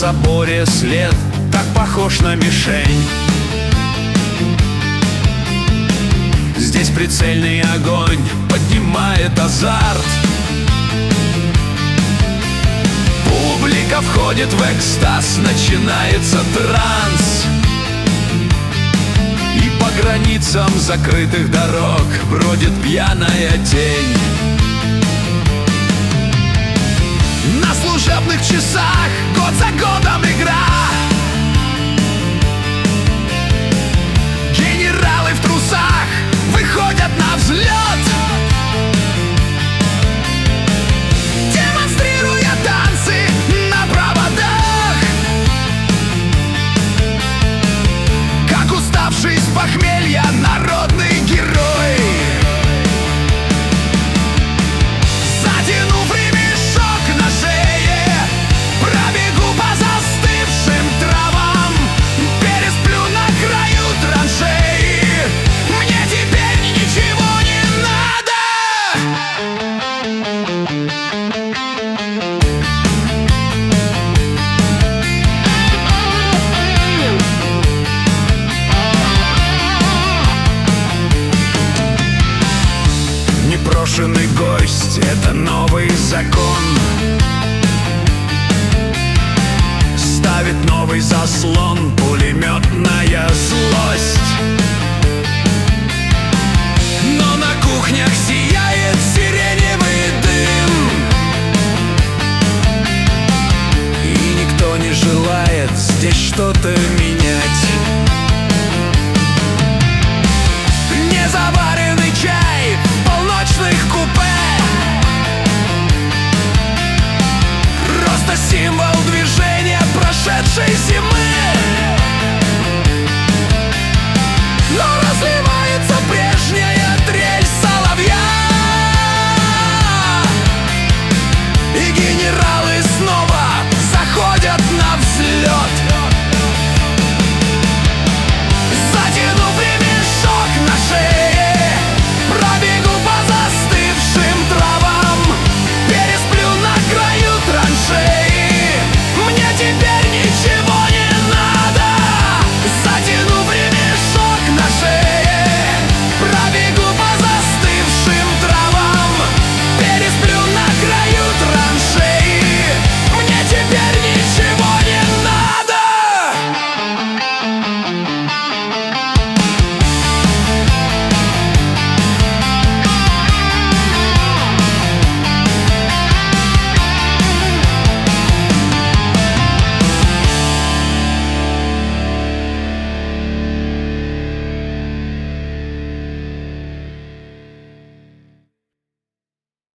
заборе след так похож на мишень. Здесь прицельный огонь поднимает азарт. Публика входит в экстаз, начинается транс. И по границам закрытых дорог бродит пьяная тень. На служебных часах год за годом игра. Генералы в трусах выходят на взлет, демонстрируя танцы на проводах. Как уставший с похмелья народный герой, затянув ремешок на шее, пробегу по застывшим травам, пересплю на краю траншеи. Мне теперь ничего не надо. Непрошенный гость — это новый закон. Ставит новый заслон пулеметная злость. Но на кухнях